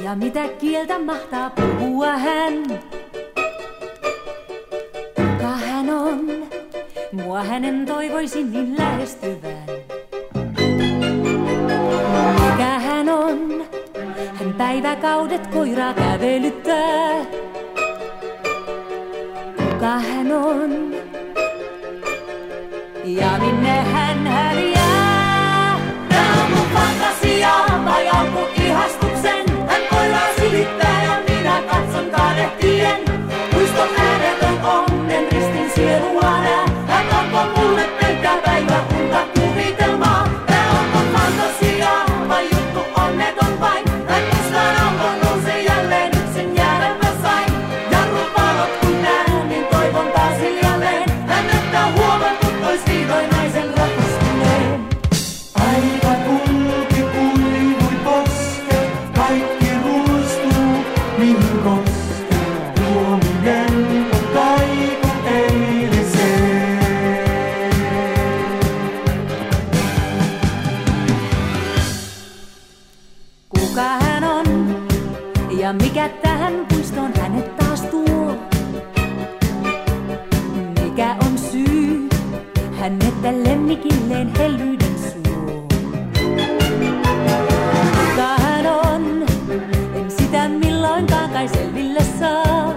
Ja mitä kieltä mahtaa puhua hän? Kuka hän on? Mua hänen toivoisin niin lähestyvän. Mikä hän on? Hän päiväkaudet koiraa kävelyttää. Kuka hän on? Ja minne hän häviää? Tää on mun fantasiaa vai alku ihastuksen? Hän koiraa silittää ja minä katson kadehtien. Muiston äänetön onnen ristin sielua nää. Hän alkoi mulle pelkkää päiväunta kuvitelmaa. Tää on mun fantasiaa vai juttu onneton vain? Hän mustaan auton nousee jälleen yksin jäädä mä sain. Jarruvalot kun näen niin toivon taas hiljalleen. Hän näyttää huomattu ois vihdoin naisen rakastuneen. Aika kulki kuivui posket, kaikki ruistuu mihin kosket. Luominen on kaiku eiliseen. Kuka hän on ja mikä tähän puistoon hänet taas tuo? Mikä on syy hänet lemmikilleen hellyyden suo? Kuka hän on? En sitä milloinkaan kai selville saa.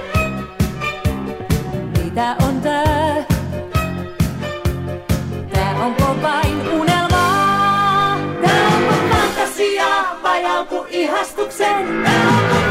Mitä on tää? Tää onko vain unelmaa? Tää on mun fantasiaa vai alku ihastuksen? Tää on mun